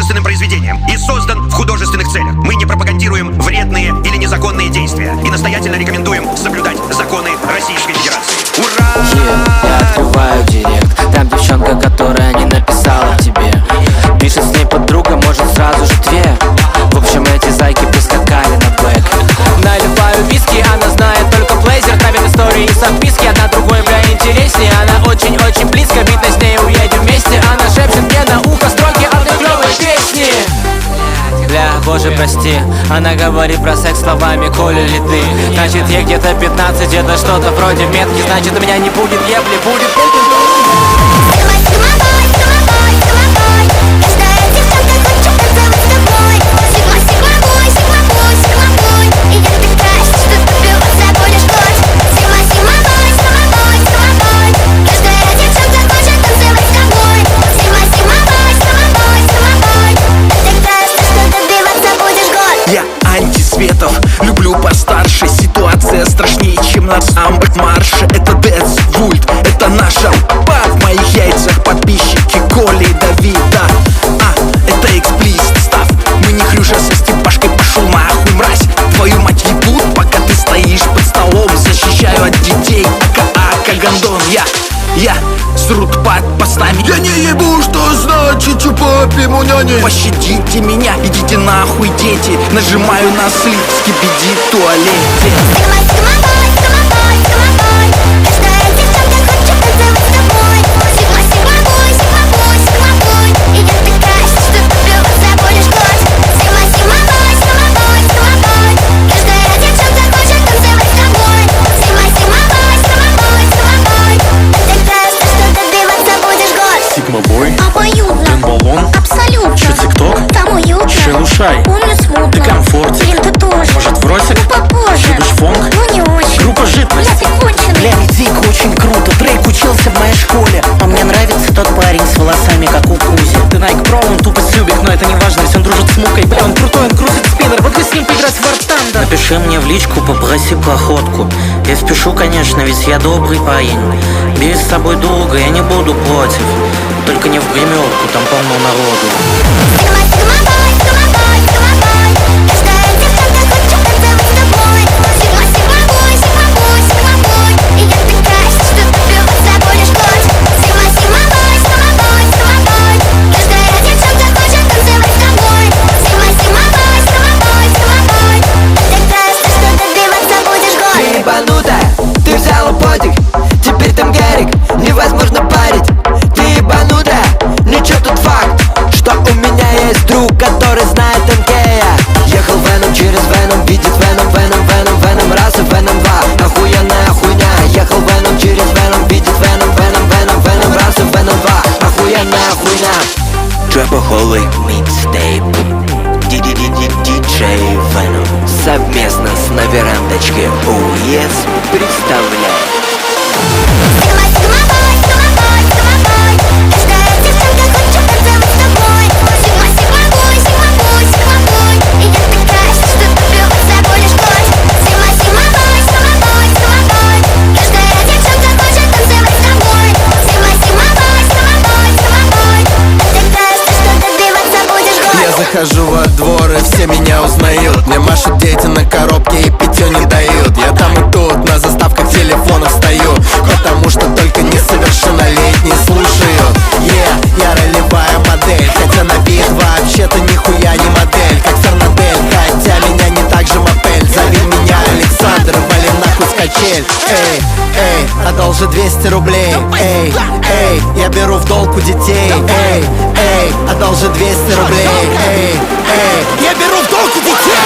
художественным произведением и создан в художественных целях. Мы не пропагандируем вредные или незаконные действия и настоятельно рекомендуем соблюдать законы Российской Федерации. Ура! Я открываю директ, там девчонка, которая не написала тебе. Пишет с ней подруга, может сразу же две. В общем, эти зайки прискакали на бэк. Наливаю виски, она знает только блейзер. Ставит истории и записки, одна другой, бля, интереснее. Она очень-очень близко, видно, с ней уедем вместе. Она шепчет мне на ухо строки одной клёвой песни. Бля, боже, прости. Она говорит про секс словами «Коля ли ты?». Значит, ей где-то 15, это что-то вроде метки. Значит, у меня не будет ебли, будет Я антисветов, люблю постарше. Ситуация страшнее, чем на марше. Это Дэц Вульт, это наша па. В моих яйцах подписчики Коли и Давида. Это эксплист став. Мы не Хрюша со Степашкой, пошел нахуй, мразь. Твою мать ебут, пока ты стоишь под столом. Защищаю от детей, ака гандон. Я срут под постами. Я не ебу, что значит чупапи муняни. Пощадите меня, идите нахуй, дети. Нажимаю на слив, скибиди в туалете. Сигма-бой, обоюдно, Тен-баллон, абсолютно. чё тик-ток, там уютно, шелушай, помню смутно, ты комфортик, блин, ты тоже, может в росик, ну попозже, любишь фонг, ну не очень, группа жидкость. бля, ты конченый. Бля, Дико очень круто, Дрейк учился в моей школе. А мне нравится тот парень с волосами, как у Кузи. Ты Nike Pro, он тупо сюбик, но это не важно, если он дружит с Мукой. Бля, он крутой, он крутит спиннер, вот бы с ним поиграть в War Thunder. Напиши мне в личку, попроси проходку. Я спешу, конечно, ведь я добрый парень. Бери с собой друга, я не буду против. Только не в гримерку, там полно народу. Ты ебанутая, ты взяла подик, теперь там Гарик, невозможно парить. Ты ебанутая, ничего тут факт, что у меня есть друг, который знает МК. Ехал Веном через Веном, видит Веном, Веном, Веном, Веном раз и Веном два. Охуенная хуйня. Ехал Веном через Веном, видит Веном, Веном, Веном, Веном раз и Веном два. Охуенная хуйня. Trapaholic Mixtape, диджей Venom. Совместно с на верандочке ОЕС представляет. Захожу во двор и все меня узнают. Мне машут дети на коробке и питью не дают. Я там и тут на заставках телефонов стою, потому что только несовершеннолетние слушают. Я ролевая модель, хотя на вид вообще-то нихуя не модель. Как Фернадель, хотя меня не так же мопель. Зови меня Александр, вали нахуй с качель. Эй, одолжи 200 рублей. Эй, я беру в долг у детей. Эй, одолжи 200 рублей. Эй, я беру в долг у детей.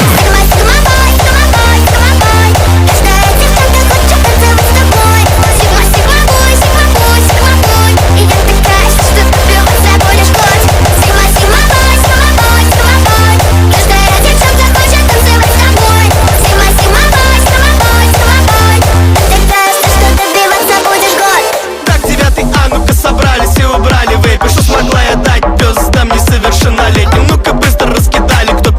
Так, 9 А, ну-ка собрались и убрали вейпы. Что смогла я дать пёздам несовершеннолетним? Ну-ка быстро раскидали, кто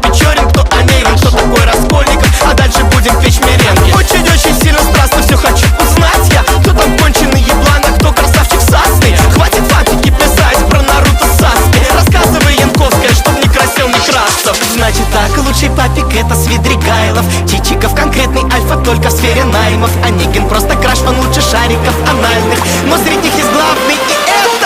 Младший папик это Свидригайлов, Чичиков конкретный альфа только в сфере наймов. Онегин просто краш, он лучше шариков анальных. Но среди них есть главный, и это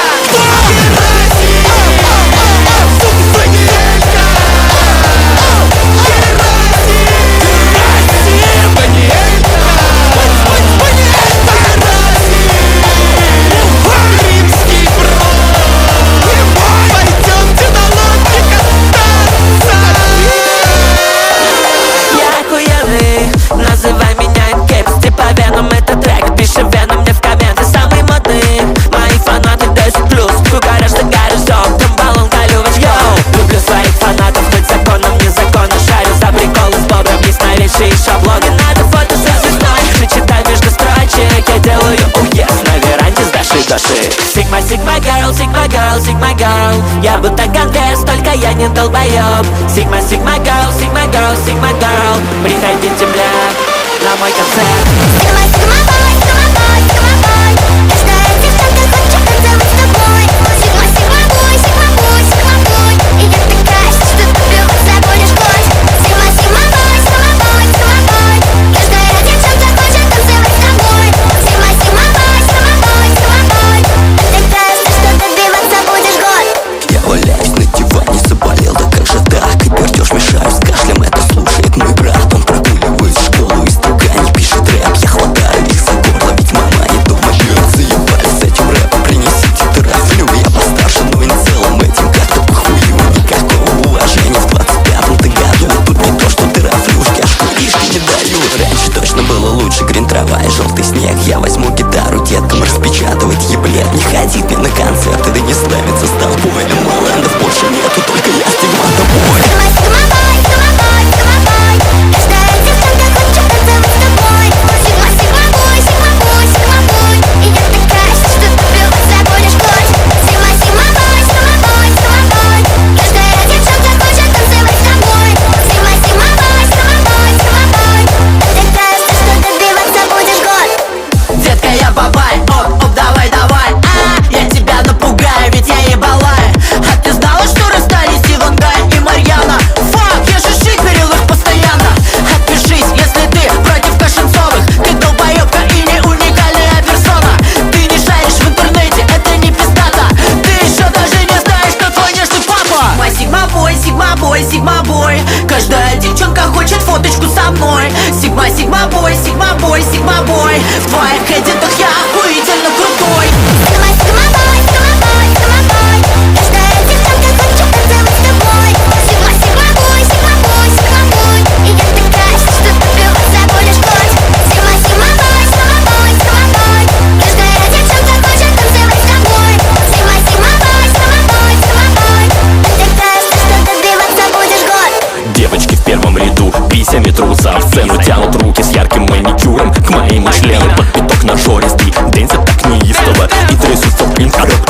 называй меня инкепс, типа Веном, это трек. Пиши Веном мне в комменты, самый модный. Мои фанаты 10+, кугараж за гаражом, там баллон колювач, йоу. Люблю своих фанатов, хоть законом, незаконно. Шарю за приколы с бобром, есть новейшие шаблоны. Надо фото со звездой, прочитай между строчек. Я делаю уезд на веранде с Даши. Сигма, сигма girl, сигма girl, сигма girl. Я будто Гандес, только я не долбоёб. Сигма, сигма girl, сигма girl, сигма girl. Приходите, бля, на мой концерт. Сигма, сигма бой, сигма бой, сигма бой. Каждая девчонка хочет танцевать с тобой. Сигма, сигма бой, сигма бой, сигма бой. И я такая, что ты пил, забудешь год. Сигма, сигма бой, сигма бой, сигма бой. Каждая девчонка хочет танцевать с тобой. Сигма, сигма бой, сигма бой, сигма бой. Ты такая, что ты добиваться будешь год. Я валяюсь на диване, заболел, да как же так? И пердеж мешаю с кашлем, это слушает мой брат. Он прогуливает школу и струга не пишет рэп. Я хватаю их за горло, ведь мама не дома. Заебались с этим рэпом, принесите трафлю. Я постарше, но и в целом этим как-то похую. Никакого уважения в 25-м-то году. А тут не то, что трафлюшки, аж куришки не дают. Раньше точно было лучше, грин трава и желтый снег. Я возьму гитару деткам распечатывать еблет. Не ходить мне на концерты, да не славиться с толпой. Малендов больше нету, только я стигмата бой. Сигма, сигма бой, сигма бой, сигма бой. Каждая девчонка хочет танцевать с тобой. Сигма, сигма бой, сигма бой, сигма бой. И я такая, что ты пил, забудешь год. Сигма, сигма бой, сигма бой, сигма бой. Каждая девчонка хочет танцевать с тобой. Сигма, сигма бой, сигма бой, сигма бой. Ты такая, что добиваться будешь год. детка, я бабай, оп, оп, давай, давай. Я тебя напугаю, ведь я ебалай. А ты знала, что расстались Ивангай и Марьяна? Фак, я же шиперил их постоянно. Отпишись, если ты против Кашинцовых. Ты долбоёбка и не уникальная персона. Ты не шаришь в интернете, это не пиздата. Ты еще даже не знаешь, кто твой нежный папа. Сигма бой, сигма бой, сигма бой. Каждая девчонка хочет фоточку со мной. Сигма, сигма бой, сигма бой, сигма бой. В твоих эдитах я охуительно крутой. Сигма, сигма бой, сигма бой, сигма бой. Каждая девчонка хочет танцевать с тобой. Сигма, сигма бой, сигма бой, сигма бой. И я такая, что ты пил, забудешь год. Сигма, сигма бой, сигма бой, сигма бой. Каждая девчонка хочет танцевать с тобой. Сигма, сигма бой, сигма бой, сигма бой. Ты такая, что добиваться будешь год. Девочки в первом ряду писями трутся в сцену, тянут руки с ярким маникюром к моему члену. Под пяток нажористый, дэнсят так неистово и трясутся в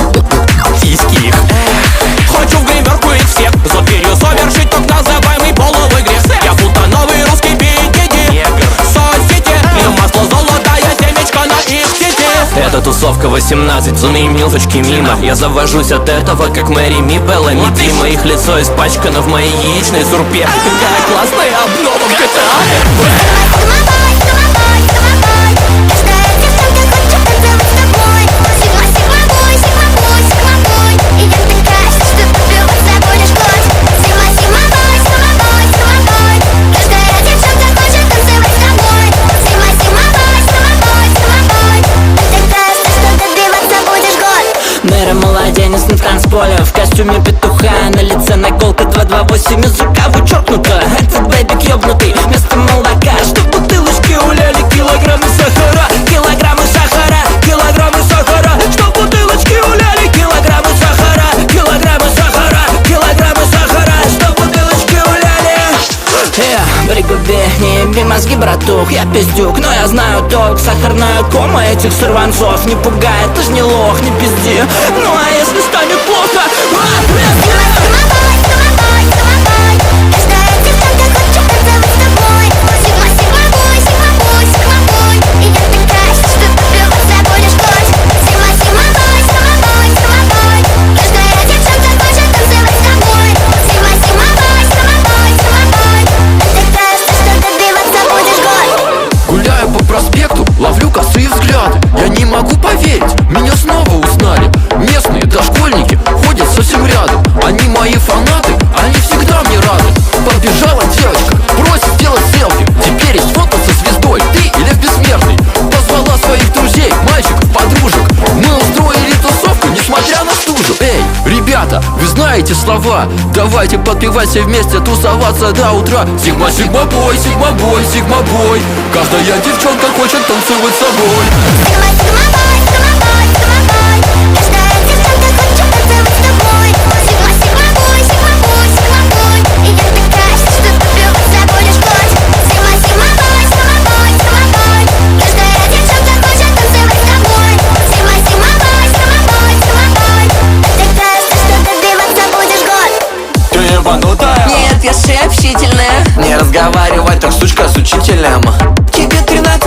фиски их. Хочу в гримерку их всех, за дверью совершить так называемый половой грех. Я будто новый русский бикини, соцсети, и масло золотая семечко на их сети. Это тусовка 18, зуны милфочки мимо. Я завожусь от этого, как Мэри Ми, Беллами Дима. Их лицо испачкано в моей яичной сурпе. Какая классная обнова в GTA Сигма бой, сигма бой, сигма бой. Каждая девчонка хочет танцевать с тобой. Сигма, сигма бой, сигма бой, сигма бой. И я такая, что ты пил, забудешь год. Сигма, сигма бой, сигма бой, сигма бой. Каждая девчонка хочет танцевать с тобой. Сигма, сигма бой, сигма бой, сигма бой. Ты такая, что добиваться будешь год. Мэра младенец на танцполе, в костюме петуха, на лице наколка 228, из рука вычеркнута. Этот бэбик ёбнутый, вместо молока, что в бутылочке уляли килограммы сахара. Килограммы сахара, килограммы сахара, что в бутылочке уляли килограммы сахара. Килограммы сахара, килограммы сахара, что в бутылочке уляли. Пригуби, не еби мозги, братух, я пиздюк, но я знаю толк. Сахарная кома этих сорванцов не пугает, ты ж не лох, не пизди. Ну а если станет плохо, Сигма, сигма бой, сигма бой, сигма бой. Каждая девчонка хочет танцевать с тобой. Сигма, сигма бой, сигма бой, сигма бой. И я такая, что ты пил, забудешь год. Сигма, сигма бой, сигма бой, сигма бой. Каждая девчонка хочет танцевать с тобой. Сигма, сигма бой, сигма бой, сигма бой. знаете слова. Давайте подпевать все вместе, тусоваться до утра. Сигма, сигма бой, сигма бой, сигма бой. Каждая девчонка хочет танцевать с собой. Сигма, сигма бой, сигма бой, сигма бой. Каждая девчонка хочет танцевать с тобой. Сигма, сигма бой, сигма бой, сигма бой. И я такая, что попивать забудешь год. Сигма, сигма бой, сигма бой, сигма бой. Каждая девчонка хочет танцевать с тобой. Сигма, сигма бой, сигма бой, сигма бой. Такая, что попивать забудешь год. Ты ебанутая? Нет, я общительная. Не разговаривай, так сучка с учителем. Тебе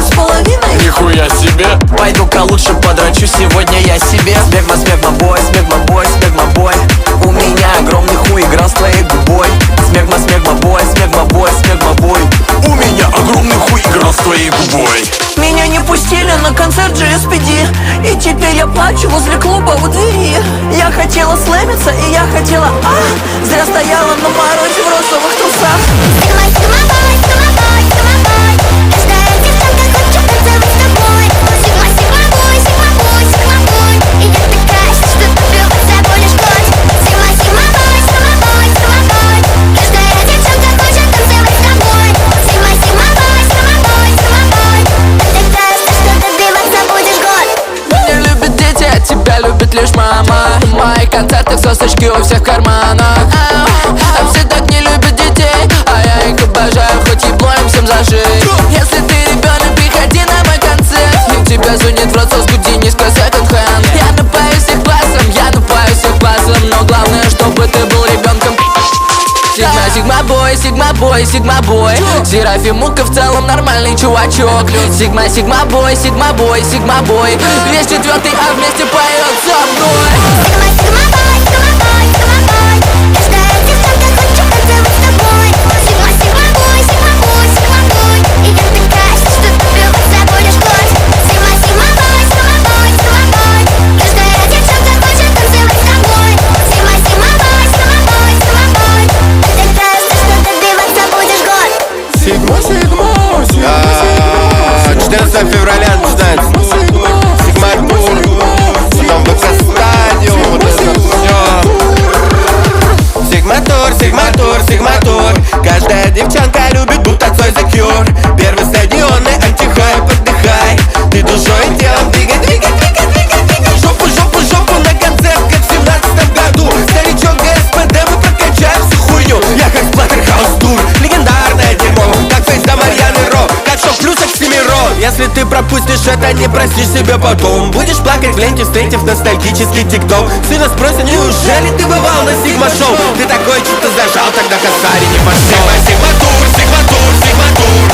13,5. Нихуя себе. Пойду-ка лучше подрачу сегодня я себе. Смегма, смегма бой, смегма бой, смегма бой. У меня огромный хуй играл с твоей губой. Смегма, смегма бой, смегма бой, смегма бой. У меня огромный хуй играл с твоей губой. Меня не пустили на концерт GSPD. И теперь я плачу возле клуба у двери. Я хотела слэмиться и я хотела зря стояла на морозе в розовых трусах. Сигма, сигма бой, сигма бой, сигма бой. Каждая девчонка хочет танцевать с тобой. Сигма, сигма бой, сигма бой, сигма бой. И я такая, что попивать забудешь год. Сигма, сигма бой, сигма бой, сигма бой. Каждая девчонка хочет танцевать с тобой. Сигма, сигма бой, сигма бой, сигма бой. Такая, что попивать забудешь год. Меня любят дети, а тебя любит лишь мама. В моих концертах сосочки у всех в карманах. А все так не любят детей, а я их обожаю, хоть ебло им всем зажить. Если ты ребенок, приходи на мой концерт. И тебя звонит в рот со скуди, низко секонд-хенд. Я напою всех классом, я напою всех классом. Но главное, чтобы ты был ребенком. Сигма, сигма бой, сигма бой, сигма бой. Серафимука в целом нормальный чувачок. Сигма, сигма бой, сигма бой, сигма бой. Весь четвертый, а вместе поет со мной. Сигма, сигма бой, сигма бой, сигма бой. Каждая девчонка хочет танцевать с тобой. Сигма, сигма бой, сигма бой, сигма бой. И я такая, что попивать забудешь год. Сигма, сигма бой, сигма бой, сигма бой. Каждая девчонка хочет танцевать с тобой. Сигма, сигма бой, сигма бой, сигма бой. Такая, что попивать забудешь год. Сигма, сигма, сигма, сигма. 14 февраля начинается Сигма-тур, потом ВК-стадиум, вот это все. Сигма-тур, Сигма-тур, Сигма-тур. Каждая девчонка любит будто Цой The Cure. Первый стадионный антихайп, отдыхай. Ты душой и телом двигай, двигай, двигай, двигай, двигай. Жопу, жопу, жопу на концерт, как в 17 году. Старичок ГСПД, мы прокачаем всю хуйню. Я как Splatterhouse-тур, легендарное дерьмо. Как фейс до Марьяны Ро, как шок плюс Оксимирон. Если ты пропустишь это, не простишь себе потом. Будешь плакать в ленте, встретив ностальгический тикток. Сына спросят, неужели ты бывал на Сигма-шоу? Ты такой что-то зажал, тогда косарь не пошел. Сигма-тур, Сигма-тур, Сигма-тур.